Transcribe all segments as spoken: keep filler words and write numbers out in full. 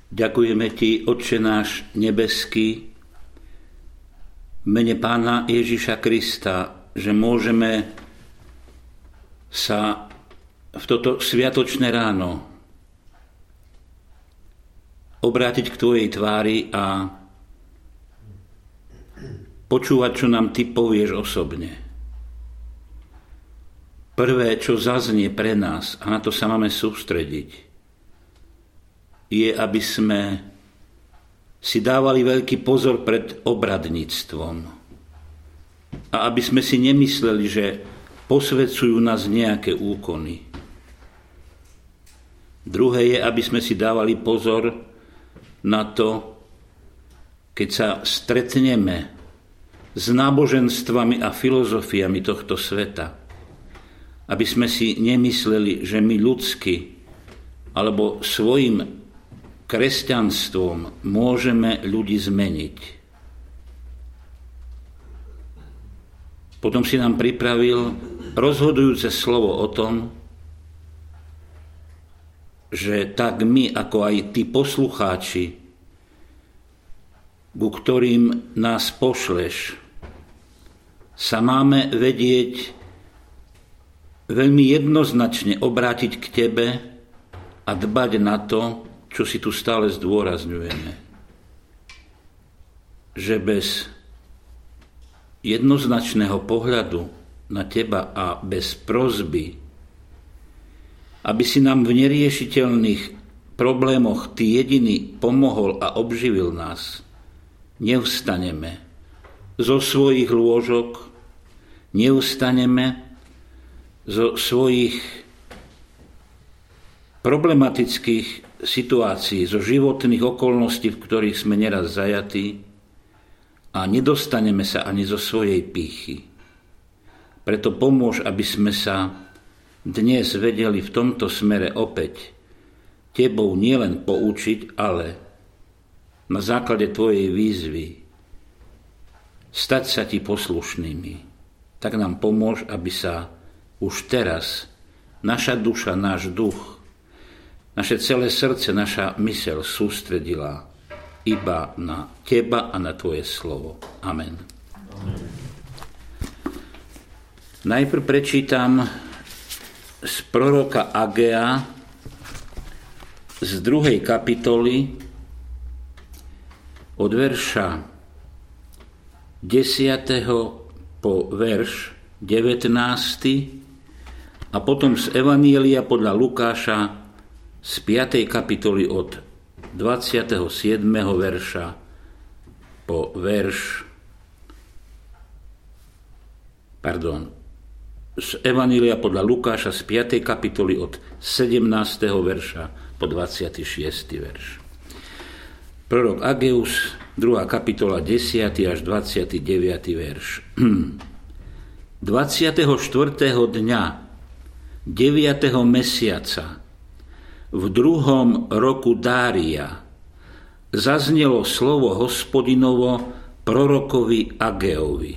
Ďakujeme Ti, Otče náš nebeský, v mene Pána Ježiša Krista, že môžeme sa v toto sviatočné ráno obrátiť k Tvojej tvári a počúvať, čo nám Ty povieš osobne. Prvé, čo zaznie pre nás, a na to sa máme sústrediť, je, aby sme si dávali veľký pozor pred obradníctvom a aby sme si nemysleli, že posvedcujú nás nejaké úkony. Druhé je, aby sme si dávali pozor na to, keď sa stretneme s náboženstvami a filozofiami tohto sveta, aby sme si nemysleli, že my ľudsky alebo svojim kresťanstvom môžeme ľudí zmeniť. Potom si nám pripravil rozhodujúce slovo o tom, že tak my, ako aj tí poslucháči, ku ktorým nás pošleš, sa máme vedieť veľmi jednoznačne obrátiť k Tebe a dbať na to, čo si tu stále zdôrazňujeme. Že bez jednoznačného pohľadu na Teba a bez prosby, aby si nám v neriešiteľných problémoch Ty jediný pomohol a obživil nás, nevstaneme zo svojich lôžok, nevstaneme zo svojich problematických situácií, zo životných okolností, v ktorých sme neraz zajatí, a nedostaneme sa ani zo svojej pýchy. Preto pomôž, aby sme sa dnes vedeli v tomto smere opäť Tebou nielen poučiť, ale na základe Tvojej výzvy stať sa Ti poslušnými. Tak nám pomôž, aby sa už teraz naša duša, náš duch, naše celé srdce, naša myseľ sústredila iba na Teba a na Tvoje slovo. Amen. Amen. Najprv prečítam z proroka Agea z druhej kapitoly od verša desiateho po verš devätnásty a potom z Evanielia podľa Lukáša z piatej kapitoly od dvadsiateho siedmeho verša po verš pardon z Evanília podľa Lukáša z piatej kapitoly od sedemnásteho verša po dvadsiaty šiesty verš. Prorok Ageus, druhá kapitola, desiaty až dvadsiaty deviaty verš. dvadsiateho štvrtého dňa deviateho mesiaca v druhom roku Dária zaznelo slovo Hospodinovo prorokovi Ageovi.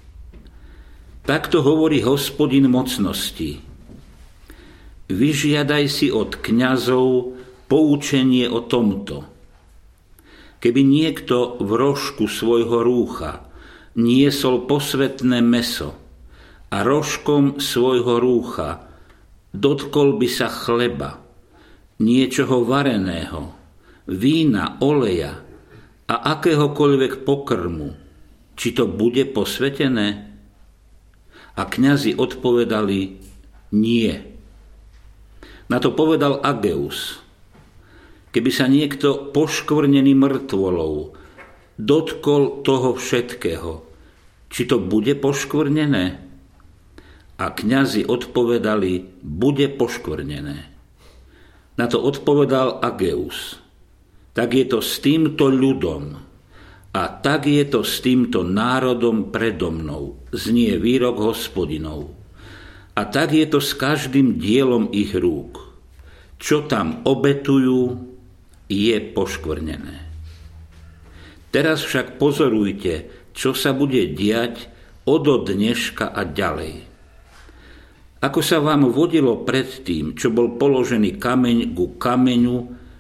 Takto hovorí Hospodin mocnosti. Vyžiadaj si od kňazov poučenie o tomto. Keby niekto v rožku svojho rúcha niesol posvätné mäso a rožkom svojho rúcha dotkol by sa chleba, niečoho vareného, vína, oleja a akéhokoľvek pokrmu, či to bude posvätené? A kňazi odpovedali nie. Na to povedal Ageus: keby sa niekto poškvrnený mŕtvolou dotkol toho všetkého, či to bude poškvrnené? A kňazi odpovedali, bude poškvrnené. Na to odpovedal Ageus: tak je to s týmto ľudom a tak je to s týmto národom predo mnou, znie výrok Hospodinov. A tak je to s každým dielom ich rúk. Čo tam obetujú, je poškvrnené. Teraz však pozorujte, čo sa bude diať odo dneška a ďalej. Ako sa vám vodilo predtým, čo bol položený kameň ku kameňu,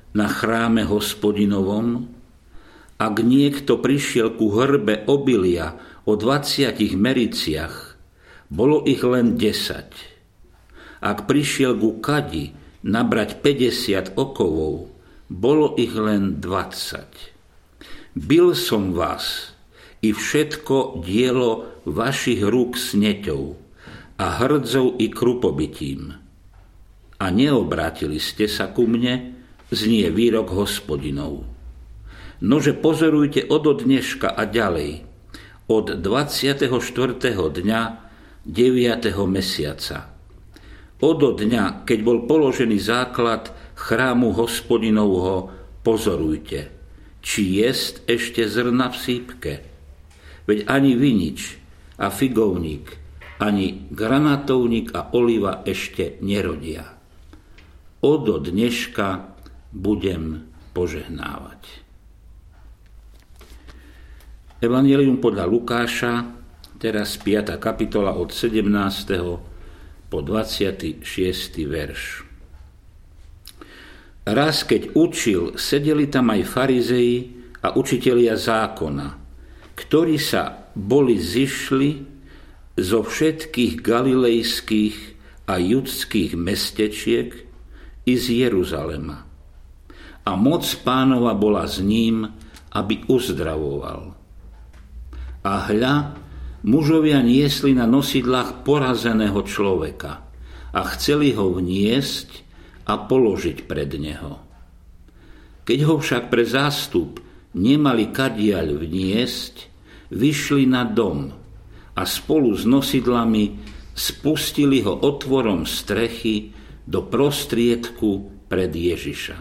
na chráme Hospodinovom, ak niekto prišiel ku hrbe obilia o dvadsiatich mericiach, bolo ich len desať. Ak prišiel ku kadi nabrať päťdesiat okovov, bolo ich len dvadsať. Bil som vás i všetko dielo vašich rúk sneťou a hrdzou i krupobitím. A neobrátili ste sa ku mne, znie výrok Hospodinov. Nože pozorujte od dneška a ďalej, od dvadsiateho štvrtého dňa deviateho mesiaca. Od dňa, keď bol položený základ chrámu Hospodinovho, pozorujte, či jest ešte zrna v sípke. Veď ani vinič a figovník, ani granatovník a oliva ešte nerodia. Od dneška budem požehnávať. Evanjelium podľa Lukáša, teraz piata kapitola od sedemnásteho po dvadsiaty šiesty verš. Raz, keď učil, sedeli tam aj farizei a učitelia zákona, ktorí sa boli zišli zo všetkých galilejských a judských mestečiek i z Jeruzalema. A moc Pánova bola s ním, aby uzdravoval. A hľa, mužovia niesli na nosidlách porazeného človeka a chceli ho vniesť a položiť pred neho. Keď ho však pre zástup nemali kadiaľ vniesť, vyšli na dom a spolu s nosidlami spustili ho otvorom strechy do prostriedku pred Ježiša.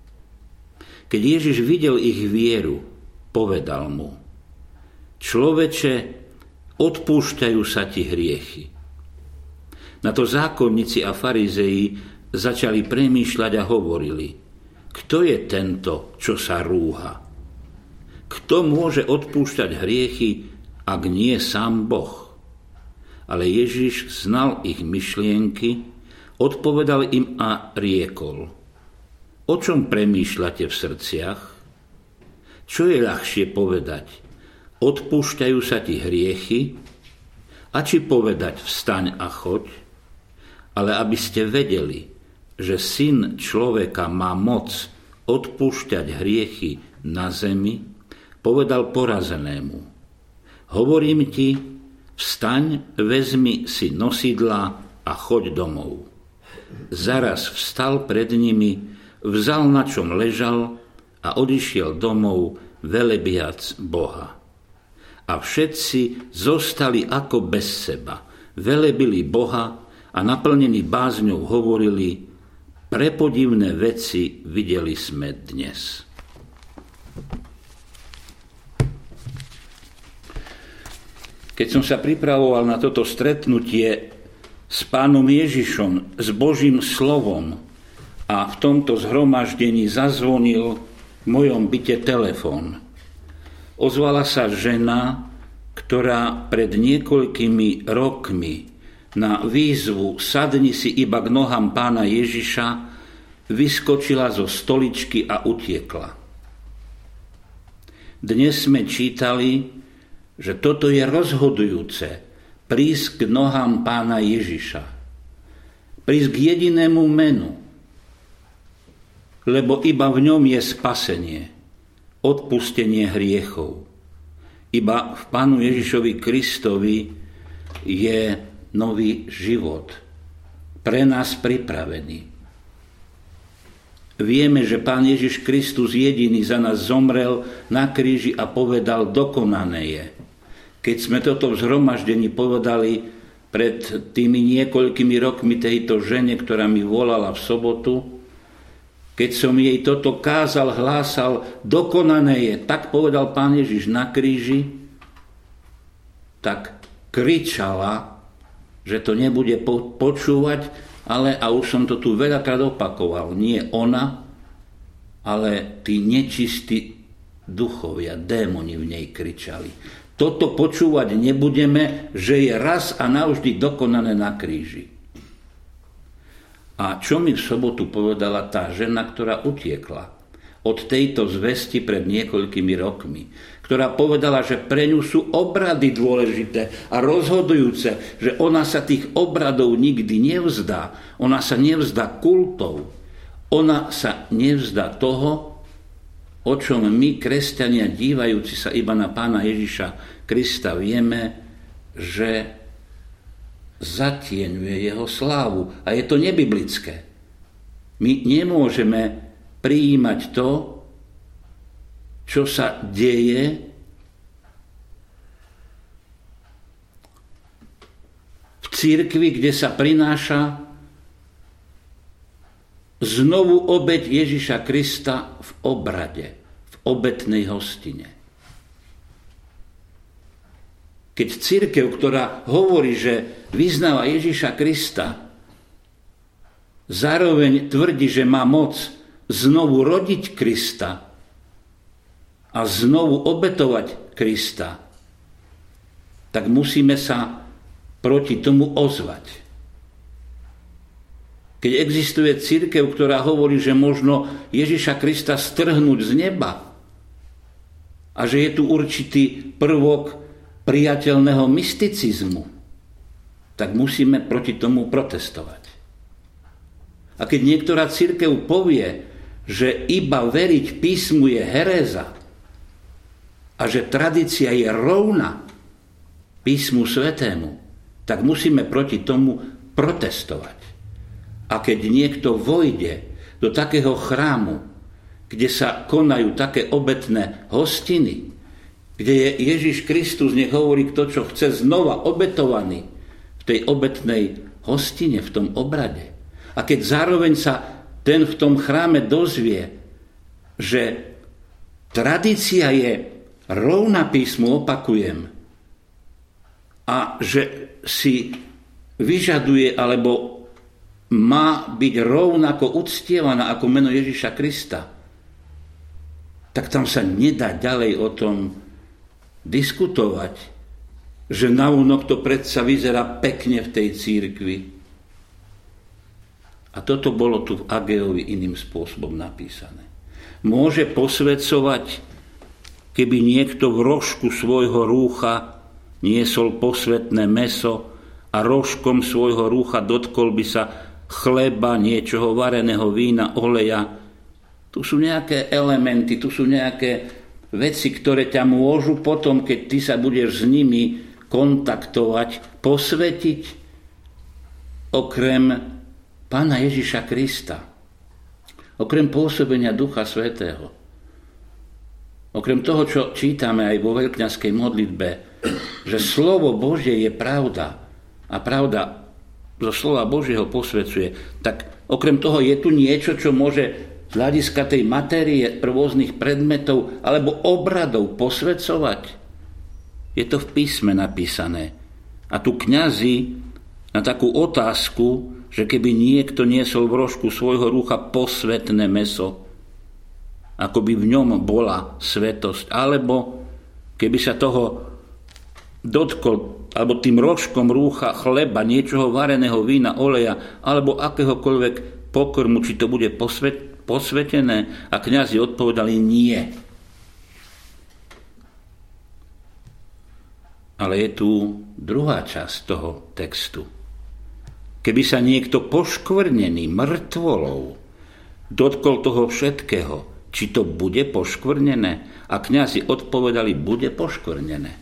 Keď Ježiš videl ich vieru, povedal mu: Človeče, odpúšťajú sa ti hriechy. Na to zákonníci a farizei začali premýšľať a hovorili: Kto je tento, čo sa rúha? Kto môže odpúšťať hriechy, ak nie sám Boh? Ale Ježiš znal ich myšlienky, odpovedal im a riekol: O čom premýšľate v srdciach? Čo je ľahšie povedať? Odpúšťajú sa ti hriechy? A či povedať vstaň a choď? Ale aby ste vedeli, že Syn človeka má moc odpúšťať hriechy na zemi, povedal porazenému: Hovorím ti, vstaň, vezmi si nosidlá a choď domov. Zaraz vstal pred nimi, vzal na čom ležal a odišiel domov, velebiac Boha. A všetci zostali ako bez seba, velebili Boha a naplnení bázňou hovorili: Prepodivné veci videli sme dnes. Keď som sa pripravoval na toto stretnutie s Pánom Ježišom, s Božím slovom, a v tomto zhromaždení zazvonil v mojom byte telefón. Ozvala sa žena, ktorá pred niekoľkými rokmi na výzvu Sadni si iba k nohám Pána Ježiša vyskočila zo stoličky a utiekla. Dnes sme čítali, že toto je rozhodujúce, prísť k nohám Pána Ježiša. Prísť k jedinému menu, lebo iba v ňom je spasenie, odpustenie hriechov. Iba v Pánu Ježišovi Kristovi je nový život, pre nás pripravený. Vieme, že Pán Ježiš Kristus jediný za nás zomrel na kríži a povedal: dokonané je. Keď sme toto v zhromaždení povedali pred tými niekoľkými rokmi tejto žene, ktorá mi volala v sobotu, keď som jej toto kázal, hlásal: dokonané je, tak povedal Pán Ježiš na kríži, tak kričala, že to nebude počúvať, ale, a už som to tu veľakrát opakoval, nie ona, ale tí nečistí duchovia, démoni v nej kričali. Toto počúvať nebudeme, že je raz a navždy dokonané na kríži. A čo mi v sobotu povedala tá žena, ktorá utiekla? od tejto zvesti pred niekoľkými rokmi, ktorá povedala, že pre ňu sú obrady dôležité a rozhodujúce, že ona sa tých obradov nikdy nevzdá. Ona sa nevzdá kultov. Ona sa nevzdá toho, o čom my, kresťania, dívajúci sa iba na Pána Ježiša Krista, vieme, že zatieňuje jeho slávu. A je to nebiblické. My nemôžeme prijímať to, čo sa deje v cirkvi, kde sa prináša znovu obeť Ježiša Krista v obrade, v obetnej hostine. Keď cirkev, ktorá hovorí, že vyznáva Ježiša Krista, zároveň tvrdí, že má moc znovu rodiť Krista a znovu obetovať Krista, tak musíme sa proti tomu ozvať. Keď existuje cirkev, ktorá hovorí, že možno Ježiša Krista strhnúť z neba a že je tu určitý prvok priateľného mysticizmu, tak musíme proti tomu protestovať. A keď niektorá cirkev povie, že iba veriť písmu je heréza a že tradícia je rovná písmu svätému, tak musíme proti tomu protestovať. A keď niekto vojde do takého chrámu, kde sa konajú také obetné hostiny, kde je Ježiš Kristus, nech hovorí kto čo chce, znova obetovaný v tej obetnej hostine, v tom obrade. A keď zároveň sa ten v tom chráme dozvie, že tradícia je rovná písmu, opakujem, a že si vyžaduje alebo má byť rovnako uctievaná ako meno Ježiša Krista, tak tam sa nedá ďalej o tom diskutovať, že navonok to predsa vyzerá pekne v tej cirkvi. A toto bolo tu v Ageovi iným spôsobom napísané. Môže posväcovať, keby niekto v rožku svojho rúcha niesol posvätné mäso a rožkom svojho rúcha dotkol by sa chleba, niečoho vareného, vína, oleja. Tu sú nejaké elementy, tu sú nejaké veci, ktoré ťa môžu potom, keď ty sa budeš s nimi kontaktovať, posvätiť okrem Pána Ježiša Krista, okrem pôsobenia Ducha Svätého, okrem toho, čo čítame aj vo veľkňazskej modlitbe, že slovo Božie je pravda a pravda zo slova Božieho posväcuje, tak okrem toho je tu niečo, čo môže z hľadiska tej matérie, rôznych predmetov alebo obradov posväcovať. Je to v písme napísané. A tu kňazi na takú otázku, že keby niekto niesol v rožku svojho rúcha posvätné mäso, ako by v ňom bola svätosť, alebo keby sa toho dotkol, alebo tým rožkom rúcha chleba, niečoho vareného, vína, oleja, alebo akéhokoľvek pokrmu, či to bude posvet, posvetené. A kňazi odpovedali nie. Ale je tu druhá časť toho textu. Keby sa niekto poškvrnený mŕtvolou dotkol toho všetkého, či to bude poškvrnené? A kňazi odpovedali, bude poškvrnené.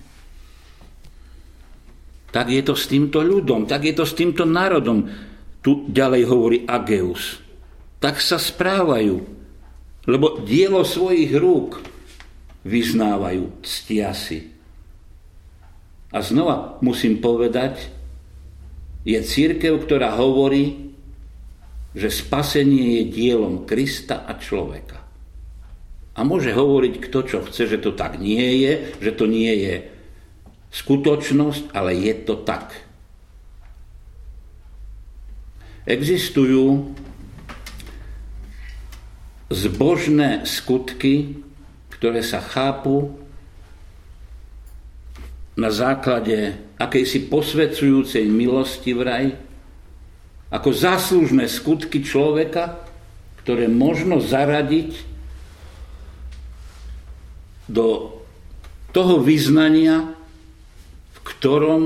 Tak je to s týmto ľudom, tak je to s týmto národom. Tu ďalej hovorí Ageus. Tak sa správajú, lebo dielo svojich rúk vyznávajú, ctia si. A znova musím povedať, je cirkev, ktorá hovorí, že spasenie je dielom Krista a človeka. A môže hovoriť kto čo chce, že to tak nie je, že to nie je skutočnosť, ale je to tak. Existujú zbožné skutky, ktoré sa chápu na základe akejsi posväcujúcej milosti vraj, ako záslužné skutky človeka, ktoré možno zaradiť do toho vyznania, v ktorom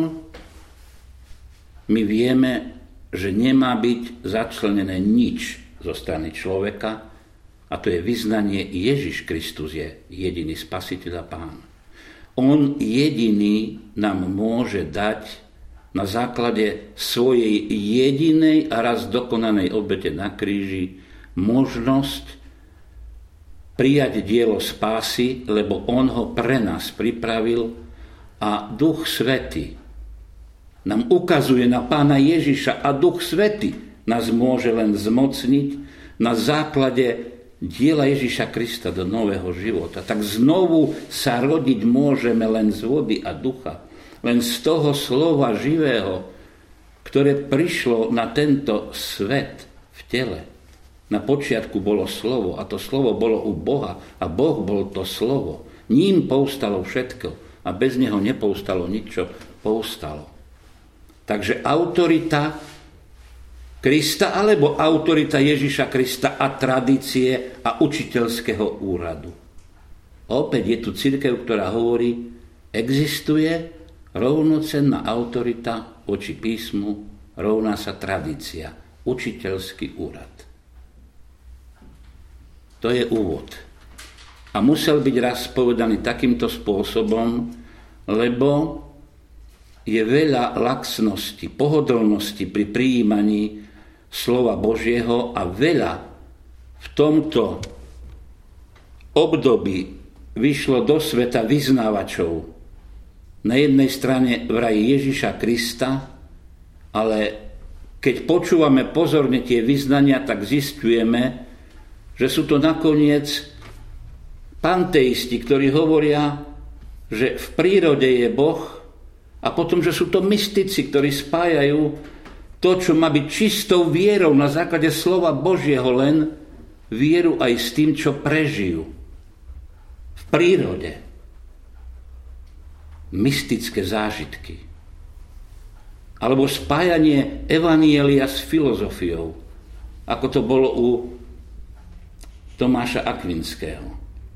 my vieme, že nemá byť začlenené nič zo strany človeka, a to je vyznanie: Ježiš Kristus je jediný Spasiteľ a Pán. On jediný nám môže dať na základe svojej jedinej a raz dokonanej obete na kríži možnosť prijať dielo spásy, lebo on ho pre nás pripravil a Duch Svätý nám ukazuje na Pána Ježiša a Duch Svätý nás môže len zmocniť na základe diela Ježiša Krista do nového života. Tak znovu sa rodiť môžeme len z vody a ducha. Len z toho slova živého, ktoré prišlo na tento svet v tele. Na počiatku bolo slovo a to slovo bolo u Boha a Boh bol to slovo. Ním povstalo všetko a bez neho nepovstalo nič, čo povstalo. Takže autorita Krista alebo autorita Ježiša Krista a tradície a učiteľského úradu. Opäť je tu cirkev, ktorá hovorí, existuje rovnocenná autorita voči písmu, rovná sa tradícia, učiteľský úrad. To je úvod. A musel byť raz povedaný takýmto spôsobom, lebo je veľa laxnosti, pohodlnosti pri prijímaní slova Božieho a veľa v tomto období vyšlo do sveta vyznávačov. Na jednej strane vraj Ježiša Krista, ale keď počúvame pozorne tie vyznania, tak zistujeme, že sú to nakoniec panteisti, ktorí hovoria, že v prírode je Boh, a potom, že sú to mystici, ktorí spájajú to, čo má byť čistou vierou na základe slova Božieho, len vieru aj s tým, čo prežijú v prírode. Mystické zážitky. Alebo spájanie evanjelia s filozofiou, ako to bolo u Tomáša Akvinského.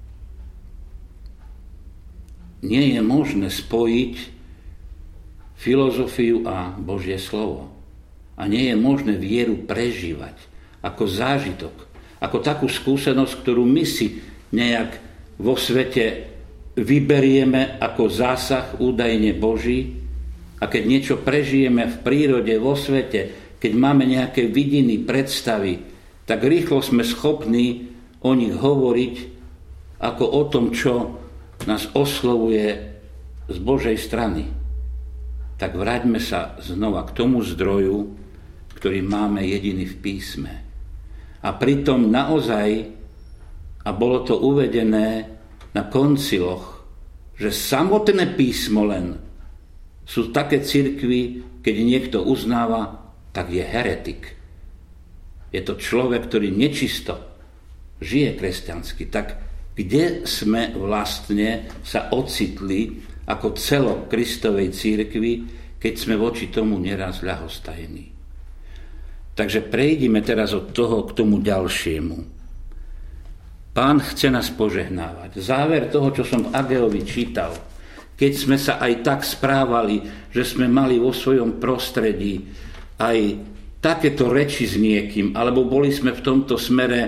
Nie je možné spojiť filozofiu a Božie slovo. A nie je možné vieru prežívať ako zážitok, ako takú skúsenosť, ktorú my si nejak vo svete vyberieme ako zásah údajne Boží. A keď niečo prežijeme v prírode, vo svete, keď máme nejaké vidiny, predstavy, tak rýchlo sme schopní o nich hovoriť ako o tom, čo nás oslovuje z Božej strany. Tak vráťme sa znova k tomu zdroju, ktorý máme jediný v písme. A pritom naozaj, a bolo to uvedené na konciloch, že samotné písmo len sú také cirkvi, keď niekto uznáva, tak je heretik. Je to človek, ktorý nečisto žije kresťansky. Tak kde sme vlastne sa ocitli ako celok Kristovej cirkvi, keď sme voči tomu neraz ľahostajní? Takže prejdime teraz od toho k tomu ďalšiemu. Pán chce nás požehnávať. Záver toho, čo som v Ageovi čítal, keď sme sa aj tak správali, že sme mali vo svojom prostredí aj takéto reči s niekým, alebo boli sme v tomto smere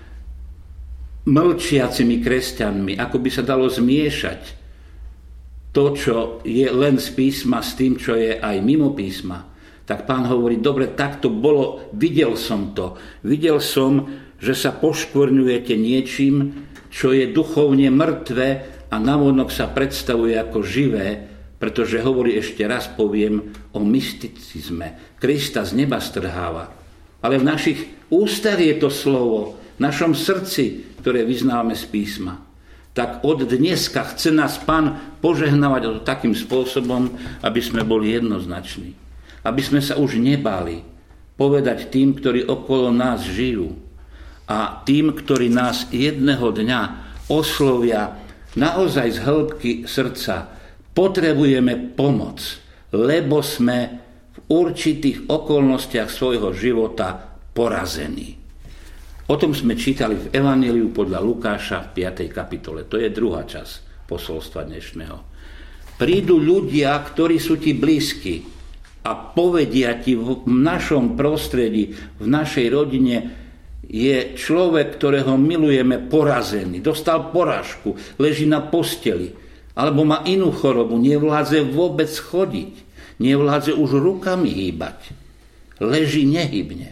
mlčiacimi kresťanmi, ako by sa dalo zmiešať to, čo je len z písma s tým, čo je aj mimo písma, tak Pán hovorí, dobre, tak to bolo, videl som to. Videl som, že sa poškvrňujete niečím, čo je duchovne mŕtve a navonok sa predstavuje ako živé, pretože hovorí, ešte raz poviem, o mysticizme. Krista z neba strháva. Ale v našich ústach je to slovo, v našom srdci, ktoré vyznávame z písma. Tak od dneska chce nás Pán požehnávať takým spôsobom, aby sme boli jednoznační. Aby sme sa už nebáli povedať tým, ktorí okolo nás žijú a tým, ktorí nás jedného dňa oslovia naozaj z hĺbky srdca. Potrebujeme pomoc, lebo sme v určitých okolnostiach svojho života porazení. O tom sme čítali v Evanjeliu podľa Lukáša v piatej kapitole. To je druhá časť posolstva dnešného. Prídu ľudia, ktorí sú ti blízki a povedia ti v našom prostredí, v našej rodine je človek, ktorého milujeme, porazený, dostal porážku, leží na posteli, alebo má inú chorobu, nevládze vôbec chodiť, nevládze už rukami hýbať, leží nehybne.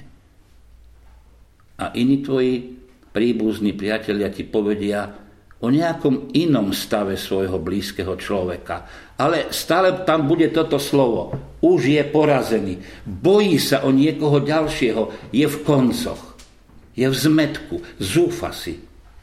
A iní tvoji príbuzní priatelia ti povedia o nejakom inom stave svojho blízkeho človeka. Ale stále tam bude toto slovo. Už je porazený. Bojí sa o niekoho ďalšieho. Je v koncoch. Je v zmätku. Zúfa si.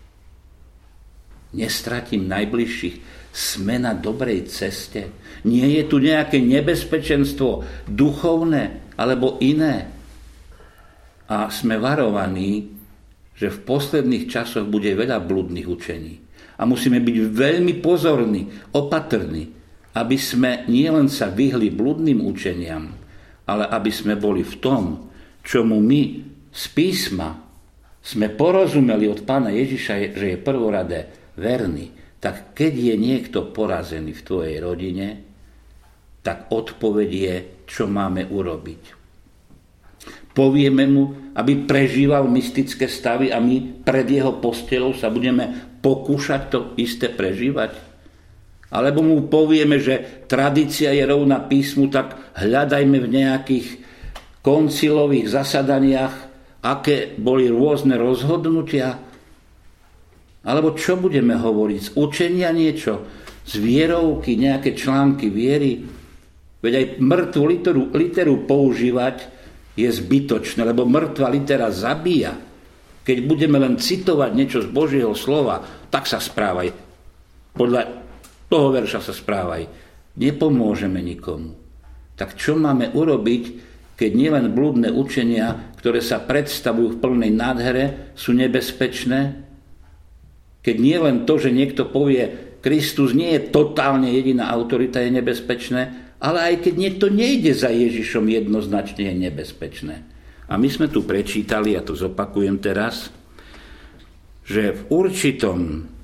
Nestratím najbližších. Sme na dobrej ceste. Nie je tu nejaké nebezpečenstvo duchovné alebo iné. A sme varovaní, že v posledných časoch bude veľa blúdnych učení. A musíme byť veľmi pozorní, opatrní, aby sme nielen sa vyhli blúdnym učeniam, ale aby sme boli v tom, čomu my z písma sme porozumeli od Pána Ježiša, že je prvoradé verný. Tak keď je niekto porazený v tvojej rodine, tak odpoveď je, čo máme urobiť. Povieme mu, aby prežíval mystické stavy a my pred jeho postelou sa budeme pokúšať to isté prežívať. Alebo mu povieme, že tradícia je rovná písmu, tak hľadajme v nejakých koncilových zasadaniach, aké boli rôzne rozhodnutia. Alebo čo budeme hovoriť? Z učenia niečo? Z vierovky, nejaké články viery? Veď aj mŕtvu literu, literu používať je zbytočné, lebo mŕtva litera zabíja. Keď budeme len citovať niečo z Božieho slova, tak sa správaj. Podľa toho verša sa správaj. Nepomôžeme nikomu. Tak čo máme urobiť, keď nielen blúdne učenia, ktoré sa predstavujú v plnej nádhere, sú nebezpečné? Keď nielen to, že niekto povie, Kristus nie je totálne jediná autorita, je nebezpečné, ale aj keď niekto nejde za Ježišom, jednoznačne je nebezpečné. A my sme tu prečítali, a to zopakujem teraz, že v určitom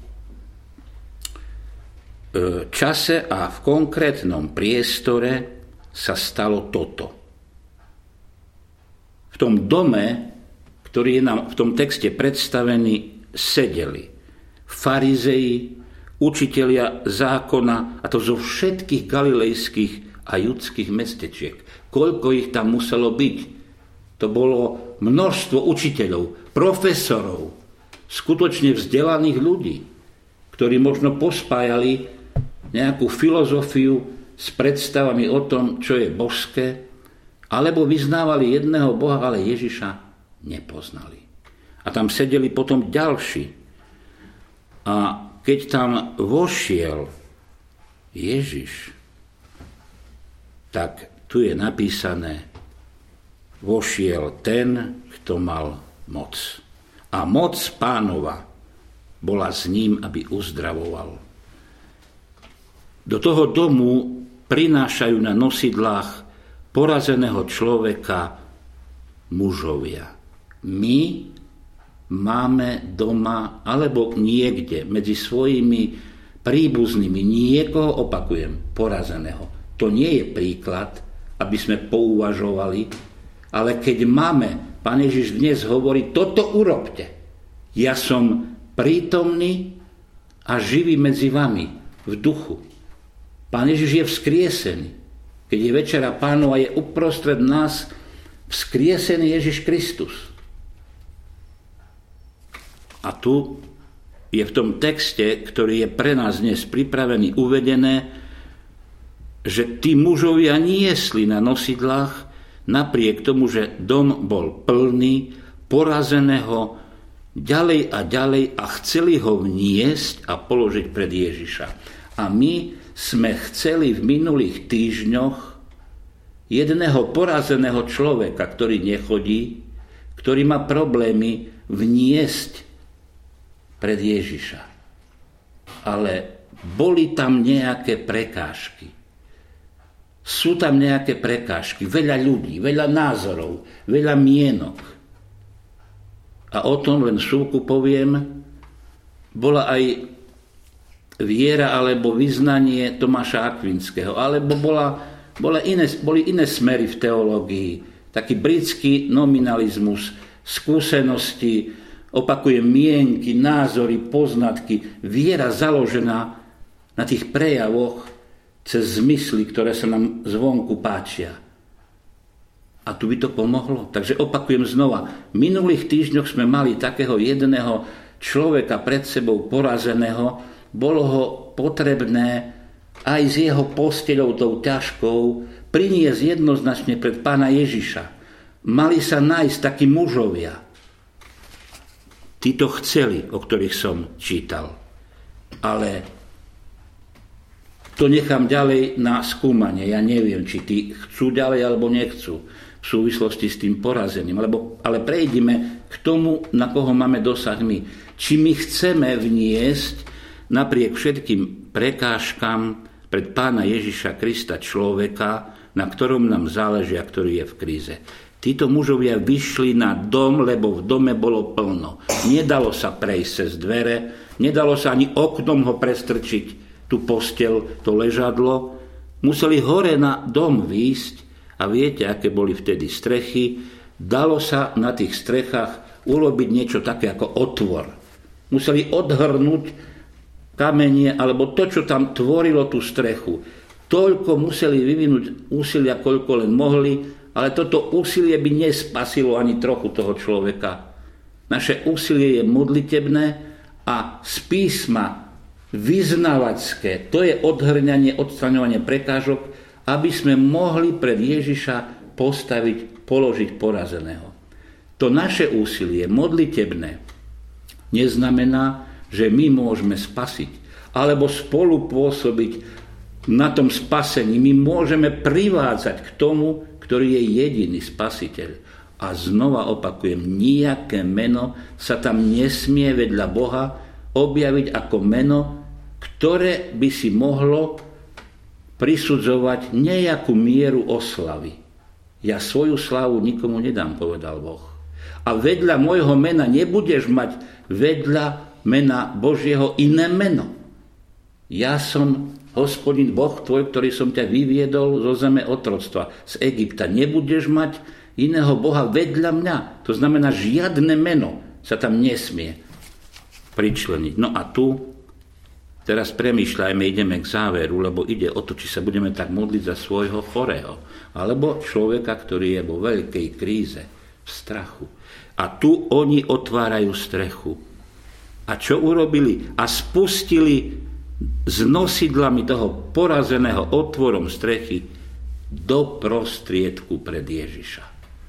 čase a v konkrétnom priestore sa stalo toto. V tom dome, ktorý je nám v tom texte predstavený, sedeli farizei, učitelia zákona, a to zo všetkých galilejských a judských mestečiek. Koľko ich tam muselo byť? To bolo množstvo učiteľov, profesorov, skutočne vzdelaných ľudí, ktorí možno pospájali nejakú filozofiu s predstavami o tom, čo je božské, alebo vyznávali jedného Boha, ale Ježiša nepoznali. A tam sedeli potom ďalší. A keď tam vošiel Ježiš, tak tu je napísané, vošiel ten, kto mal moc. A moc Pánova bola s ním, aby uzdravoval. Do toho domu prinášajú na nosidlách porazeného človeka mužovia. My máme doma alebo niekde medzi svojimi príbuznými niekoho, opakujem, porazeného. To nie je príklad, aby sme pouvažovali, ale keď máme, Pán Ježiš dnes hovorí, toto urobte. Ja som prítomný a živý medzi vami v duchu. Pán Ježiš je vzkriesený. Keď je večera Pánova, je uprostred nás vzkriesený Ježiš Kristus. A tu je v tom texte, ktorý je pre nás dnes pripravený, uvedené, že tí mužovia niesli na nosidlách, napriek tomu, že dom bol plný, porazeného ďalej a ďalej a chceli ho vniesť a položiť pred Ježiša. A my sme chceli v minulých týždňoch jedného porazeného človeka, ktorý nechodí, ktorý má problémy, vniesť pred Ježiša. Ale boli tam nejaké prekážky. Sú tam nejaké prekážky, veľa ľudí, veľa názorov, veľa mienok. A o tom len šúku poviem, bola aj viera alebo vyznanie Tomáša Akvinského, alebo bola, bola iné, boli iné smery v teológii. Taký britský nominalizmus, skúsenosti, opakujem, mienky, názory, poznatky, viera založená na tých prejavoch cez zmysly, ktoré sa nám zvonku páčia. A tu by to pomohlo. Takže opakujem znova, v minulých týždňoch sme mali takého jedného človeka pred sebou porazeného, bolo ho potrebné aj s jeho posteľou tou ťažkou priniesť jednoznačne pred Pána Ježiša. Mali sa nájsť takí mužovia. Tí to chceli, o ktorých som čítal. Ale to nechám ďalej na skúmanie. Ja neviem, či tí chcú ďalej alebo nechcú v súvislosti s tým porazeným. Alebo, ale prejdime k tomu, na koho máme dosah my. Či my chceme vniesť napriek všetkým prekážkam pred Pána Ježiša Krista človeka, na ktorom nám záleží a ktorý je v kríze. Títo mužovia vyšli na dom, lebo v dome bolo plno. Nedalo sa prejsť cez dvere, nedalo sa ani oknom ho prestrčiť, tú posteľ, to ležadlo. Museli hore na dom výjsť a viete, aké boli vtedy strechy. Dalo sa na tých strechách urobiť niečo také ako otvor. Museli odhrnúť kamenie, alebo to, čo tam tvorilo tú strechu. Toľko museli vyvinúť úsilia, koľko len mohli, ale toto úsilie by nespasilo ani trochu toho človeka. Naše úsilie je modlitebné a z písma vyznavačské, to je odhrňanie, odstraňovanie prekážok, aby sme mohli pred Ježiša postaviť, položiť porazeného. To naše úsilie modlitebné neznamená, že my môžeme spasiť, alebo spolupôsobiť na tom spasení. My môžeme privádzať k tomu, ktorý je jediný spasiteľ. A znova opakujem, nijaké meno sa tam nesmie vedľa Boha objaviť ako meno, ktoré by si mohlo prisudzovať nejakú mieru oslavy. Ja svoju slavu nikomu nedám, povedal Boh. A vedľa môjho mena nebudeš mať vedľa mena Božieho iné meno. Ja som Hospodin Boh tvoj, ktorý som ťa vyviedol zo zeme otroctva, z Egypta. Nebudeš mať iného Boha vedľa mňa. To znamená, žiadne meno sa tam nesmie pričleniť. No a tu teraz premýšľajme, ideme k záveru, lebo ide o to, či sa budeme tak modliť za svojho chorého, alebo človeka, ktorý je vo veľkej kríze, v strachu. A tu oni otvárajú strechu. A čo urobili? A spustili s nosidlami toho porazeného otvorom strechy do prostriedku pred Ježiša.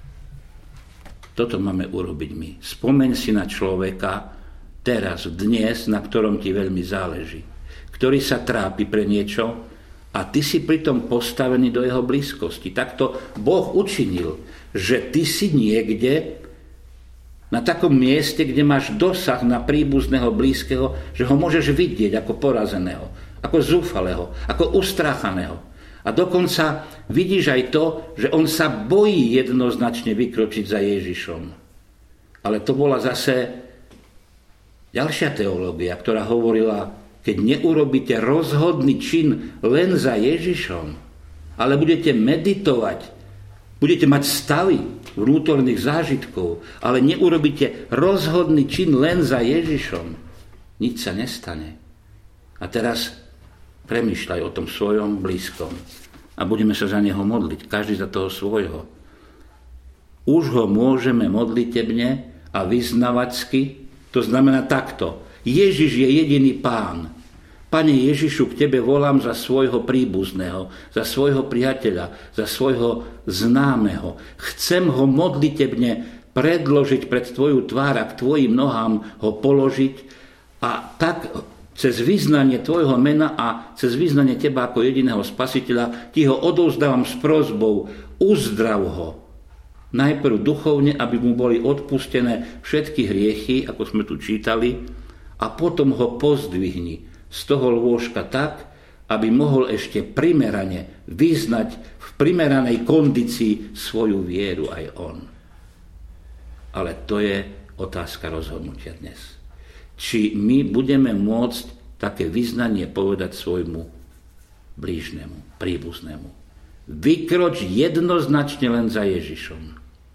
Toto máme urobiť my. Spomeň si na človeka teraz, dnes, na ktorom ti veľmi záleží, ktorý sa trápi pre niečo a ty si pritom postavený do jeho blízkosti. Takto Boh učinil, že ty si niekde na takom mieste, kde máš dosah na príbuzného blízkeho, že ho môžeš vidieť ako porazeného, ako zúfalého, ako ustráchaného. A dokonca vidíš aj to, že on sa bojí jednoznačne vykročiť za Ježišom. Ale to bola zase ďalšia teológia, ktorá hovorila, keď neurobíte rozhodný čin len za Ježišom, ale budete meditovať, budete mať stavy vnútorných zážitkov, ale neurobíte rozhodný čin len za Ježišom, nič sa nestane. A teraz premýšľaj o tom svojom blízkom a budeme sa za neho modliť, každý za toho svojho. Už ho môžeme modlitebne a vyznavačsky, to znamená takto. Ježiš je jediný Pán. Pane Ježišu, k Tebe volám za svojho príbuzného, za svojho priateľa, za svojho známeho. Chcem ho modlitebne predložiť pred Tvoju tvár a k Tvojim nohám ho položiť a tak cez vyznanie Tvojho mena a cez vyznanie Teba ako jediného spasiteľa Ti ho odovzdávam s prosbou, uzdrav ho. Najprv duchovne, aby mu boli odpustené všetky hriechy, ako sme tu čítali, a potom ho pozdvihni z toho lôžka tak, aby mohol ešte primerane vyznať v primeranej kondícii svoju vieru aj on. Ale to je otázka rozhodnutia dnes. Či my budeme môcť také vyznanie povedať svojmu blížnemu, príbuznému. Vykroč jednoznačne len za Ježišom.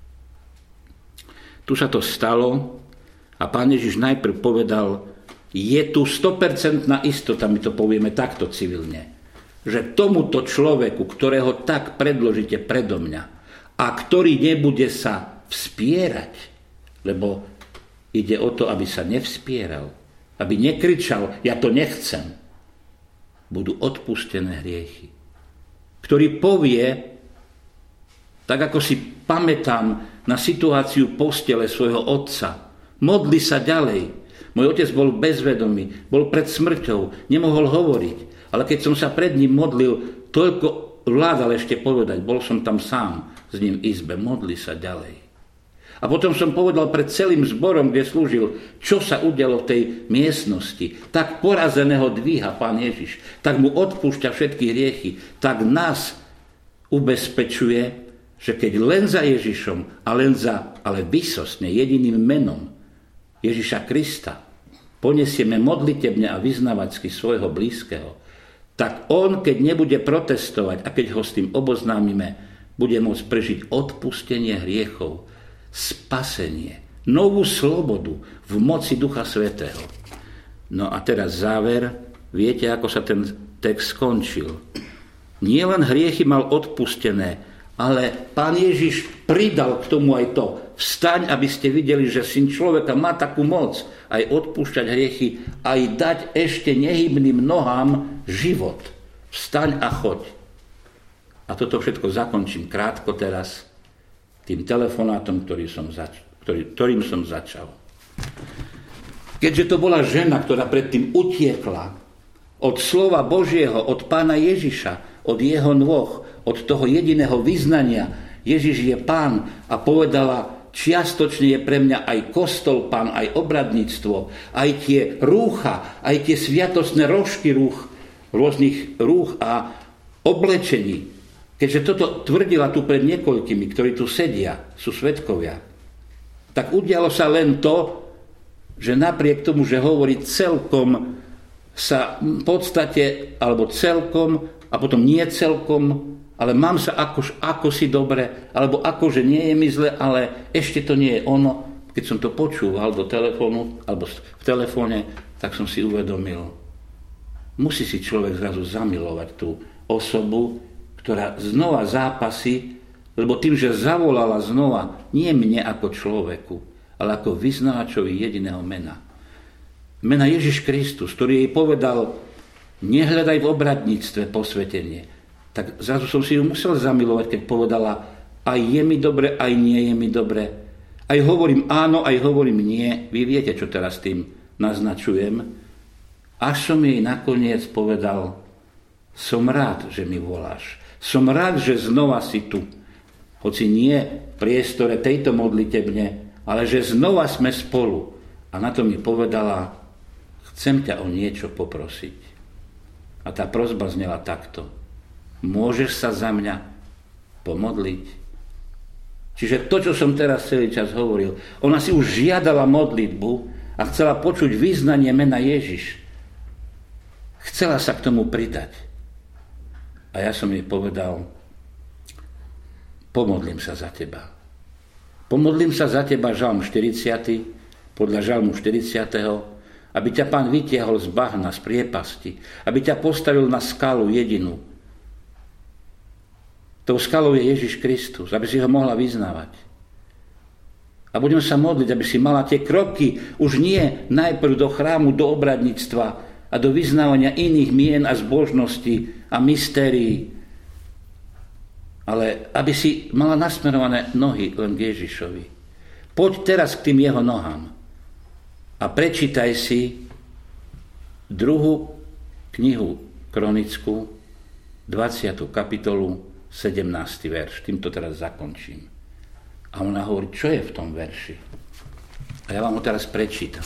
Tu sa to stalo a Pán Ježiš najprv povedal, je tu sto percent istota, my to povieme takto civilne, že tomuto človeku, ktorého tak predložíte predo mňa a ktorý nebude sa vspierať, lebo ide o to, aby sa nevspieral, aby nekričal, ja to nechcem, budú odpustené hriechy. Ktorý povie, tak ako si pamätám na situáciu postele svojho otca, modli sa ďalej. Môj otec bol bezvedomý, bol pred smrťou, nemohol hovoriť, ale keď som sa pred ním modlil, toľko vládal ešte povedať, bol som tam sám s ním v izbe, modli sa ďalej. A potom som povedal pred celým zborom, kde slúžil, čo sa udialo v tej miestnosti. Tak porazeného dvíha Pán Ježiš, tak mu odpúšťa všetky hriechy, tak nás ubezpečuje, že keď len za Ježišom, a len za, ale výsostne, jediným menom Ježiša Krista ponesieme modlitebne a vyznavačsky svojho blízkeho, tak on, keď nebude protestovať a keď ho s tým oboznámime, bude môcť prežiť odpustenie hriechov, spasenie, novú slobodu v moci Ducha Svätého. No a teraz záver, viete, ako sa ten text skončil. Nie len hriechy mal odpustené, ale Pán Ježiš pridal k tomu aj to. Vstaň, aby ste videli, že Syn človeka má takú moc aj odpúšťať hriechy, aj dať ešte nehybným nohám život. Vstaň a choď. A toto všetko zakončím krátko teraz tým telefonátom, ktorý som zač- ktorý, ktorým som začal. Keďže to bola žena, ktorá predtým utiekla od slova Božieho, od Pána Ježiša, od jeho nôh, od toho jediného vyznania, Ježiš je Pán, a povedala, čiastočne je pre mňa aj kostol Pán, aj obradníctvo, aj tie rúcha, aj tie sviatostné rožky rúch, rôznych rúch a oblečení. Keďže toto tvrdila tu pred niekoľkými, ktorí tu sedia, sú svedkovia, tak udialo sa len to, že napriek tomu, že hovorí celkom, sa v podstate, alebo celkom, a potom nie celkom, ale mám sa ako, ako si dobre, alebo ako, že nie je mi zle, ale ešte to nie je ono. Keď som to počúval do telefónu, alebo v telefóne, tak som si uvedomil, musí si človek zrazu zamilovať tú osobu, ktorá znova zápasí, lebo tým, že zavolala znova, nie mne ako človeku, ale ako vyznávačovi jediného mena. Mena Ježiš Kristus, ktorý jej povedal, nehľadaj v obradníctve posvetenie. Tak zrazu som si ju musel zamilovať, keď povedala, aj je mi dobre, aj nie je mi dobre. Aj hovorím áno, aj hovorím nie. Vy viete, čo teraz tým naznačujem. Až som jej nakoniec povedal, som rád, že mi voláš. Som rád, že znova si tu. Hoci nie v priestore tejto modlitebne, ale že znova sme spolu. A na to mi povedala, chcem ťa o niečo poprosiť. A tá prosba znela takto. Môžeš sa za mňa pomodliť? Čiže to, čo som teraz celý čas hovoril, ona si už žiadala modlitbu a chcela počuť vyznanie mena Ježiš. Chcela sa k tomu pridať. A ja som jej povedal, pomodlím sa za teba. Pomodlím sa za teba, žalm štyridsiaty, podľa žalmu štyridsiateho, aby ťa Pán vytiahol z bahna, z priepasti, aby ťa postavil na skalu jedinú. Tou skalou je Ježiš Kristus, aby si ho mohla vyznávať. A budem sa modliť, aby si mala tie kroky už nie najprv do chrámu, do obradníctva a do vyznávania iných mien a zbožností a mystérií, ale aby si mala nasmerované nohy len k Ježišovi. Poď teraz k tým jeho nohám a prečítaj si druhú knihu kronickú, dvadsiatu kapitolu, sedemnásty verš. Týmto teraz zakončím. A ona hovorí, čo je v tom verši? A ja vám ho teraz prečítam.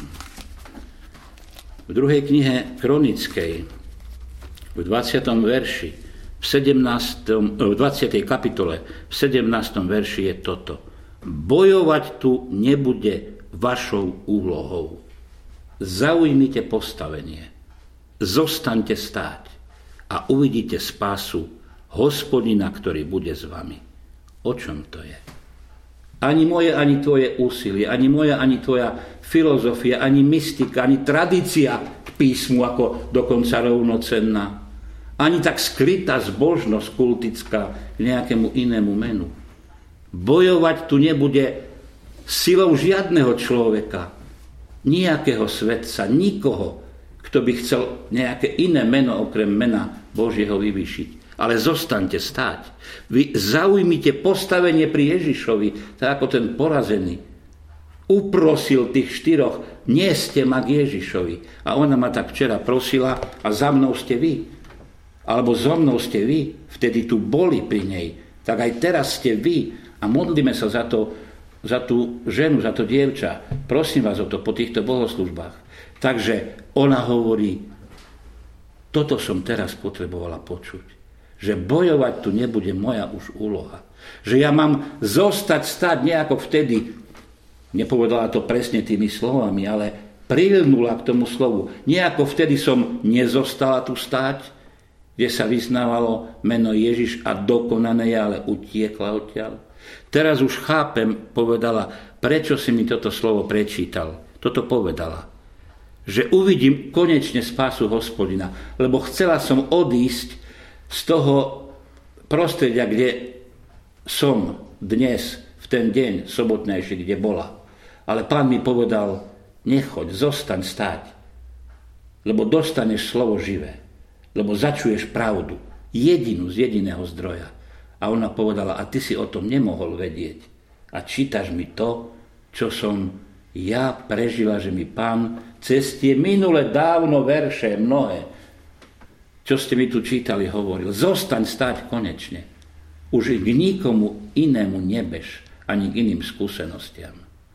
V druhej knihe kronickej, v dvadsiatom verši, v, sedemnástom, v dvadsiatej kapitole, v sedemnástom verši je toto. Bojovať tu nebude vašou úlohou. Zaujmite postavenie. Zostaňte stáť a uvidíte spásu Hospodina, ktorý bude s vami. O čom to je? Ani moje, ani tvoje úsilie, ani moja, ani tvoja filozofia, ani mystika, ani tradícia k písmu ako dokonca rovnocenná, ani tak skrytá zbožnosť kultická k nejakému inému menu. Bojovať tu nebude silou žiadneho človeka, nejakého svetca, nikoho, kto by chcel nejaké iné meno okrem mena Božieho vyvýšiť. Ale zostaňte stáť. Vy zaujmite postavenie pri Ježišovi, tak ako ten porazený uprosil tých štyroch, nieste ma k Ježišovi. A ona ma tak včera prosila a za mnou ste vy. Alebo so mnou ste vy. Vtedy tu boli pri nej. Tak aj teraz ste vy. A modlíme sa za to, za tú ženu, za to dievča. Prosím vás o to po týchto bohoslužbách. Takže ona hovorí, toto som teraz potrebovala počuť. Že bojovať tu nebude moja už úloha. Že ja mám zostať, stáť nejako vtedy. Nepovedala to presne tými slovami, ale prilnula k tomu slovu. Nejako vtedy som nezostala tu stáť, kde sa vyznávalo meno Ježiš a dokonané je, ale utiekla odtiaľ. Teraz už chápem, povedala, prečo si mi toto slovo prečítal. Toto povedala. Že uvidím konečne spásu Hospodina, lebo chcela som odísť z toho prostredia, kde som dnes, v ten deň sobotnejší, kde bola. Ale Pán mi povedal, nechoď, zostaň stáť, lebo dostaneš slovo živé, lebo začuješ pravdu, jedinú z jediného zdroja. A ona povedala, a ty si o tom nemohol vedieť. A čítaš mi to, čo som ja prežila, že mi Pán cez tie minule dávno verše mnohé, čo ste mi tu čítali, hovoril. Zostaň stáť konečne. Už k nikomu inému nebež, ani k iným skúsenostiam.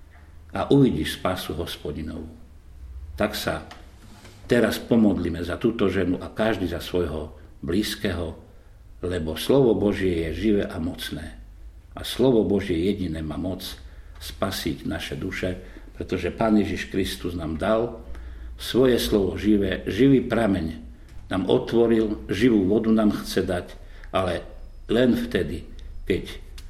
A uvidíš spásu Hospodinovú. Tak sa teraz pomodlíme za túto ženu a každý za svojho blízkeho, lebo slovo Božie je živé a mocné. A slovo Božie jediné má moc spasiť naše duše, pretože Pán Ježiš Kristus nám dal svoje slovo živé, živý prameň, nám otvoril, živú vodu nám chce dať, ale len vtedy, keď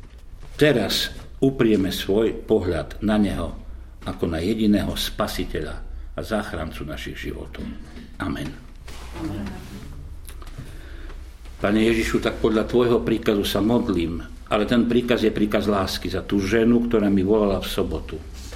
teraz uprieme svoj pohľad na Neho ako na jediného spasiteľa a záchrancu našich životov. Amen. Amen. Pane Ježišu, tak podľa tvojho príkazu sa modlím, ale ten príkaz je príkaz lásky za tú ženu, ktorá mi volala v sobotu.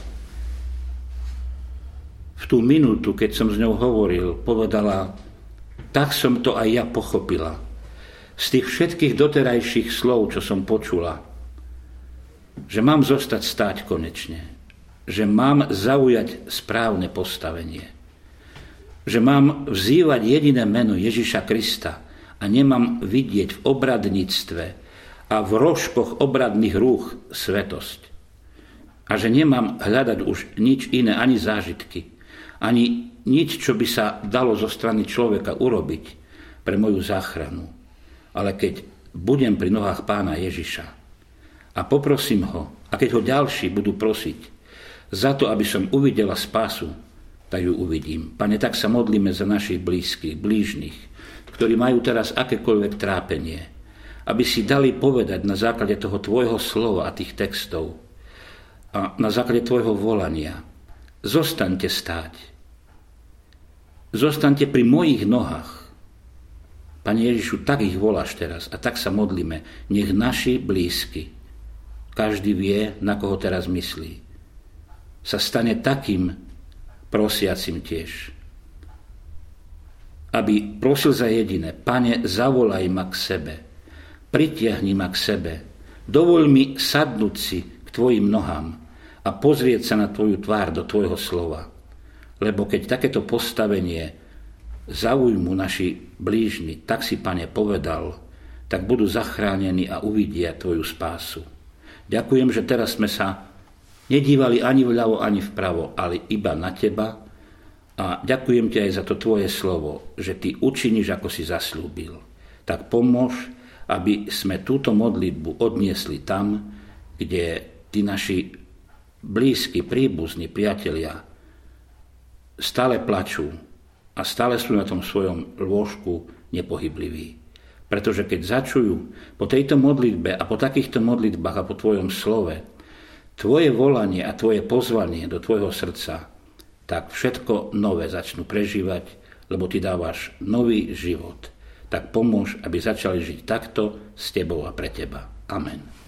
V tú minútu, keď som s ňou hovoril, povedala, tak som to aj ja pochopila. Z tých všetkých doterajších slov, čo som počula, že mám zostať stáť konečne. Že mám zaujať správne postavenie. Že mám vzývať jediné meno Ježiša Krista a nemám vidieť v obradníctve a v rožkoch obradných rúch svetosť. A že nemám hľadať už nič iné, ani zážitky, ani nič, čo by sa dalo zo strany človeka urobiť pre moju záchranu. Ale keď budem pri nohách Pána Ježiša a poprosím ho, a keď ho ďalší budú prosiť za to, aby som uvidela spásu, tak ju uvidím. Pane, tak sa modlíme za našich blízkych, blížnych, ktorí majú teraz akékoľvek trápenie, aby si dali povedať na základe toho tvojho slova a tých textov a na základe tvojho volania, zostaňte stáť. Zostaňte pri mojich nohách. Pane Ježišu, tak ich voláš teraz a tak sa modlíme. Nech naši blízky, každý vie, na koho teraz myslí, sa stane takým prosiacim tiež. Aby prosil za jediné, Pane, zavolaj ma k sebe, pritiahni ma k sebe, dovoľ mi sadnúť si k tvojim nohám a pozrieť sa na tvoju tvár do tvojho slova. Lebo keď takéto postavenie zaujmu naši blížni, tak si, Pane, povedal, tak budú zachránení a uvidia tvoju spásu. Ďakujem, že teraz sme sa nedívali ani vľavo, ani vpravo, ale iba na teba. A ďakujem ti aj za to tvoje slovo, že ty učiníš, ako si zasľúbil. Tak pomôž, aby sme túto modlitbu odniesli tam, kde tí naši blízki, príbuzní, priatelia stále plačú a stále sú na tom svojom lôžku nepohybliví. Pretože keď začujú po tejto modlitbe a po takýchto modlitbách a po tvojom slove tvoje volanie a tvoje pozvanie do tvojho srdca, tak všetko nové začnú prežívať, lebo ty dávaš nový život. Tak pomôž, aby začali žiť takto s tebou a pre teba. Amen.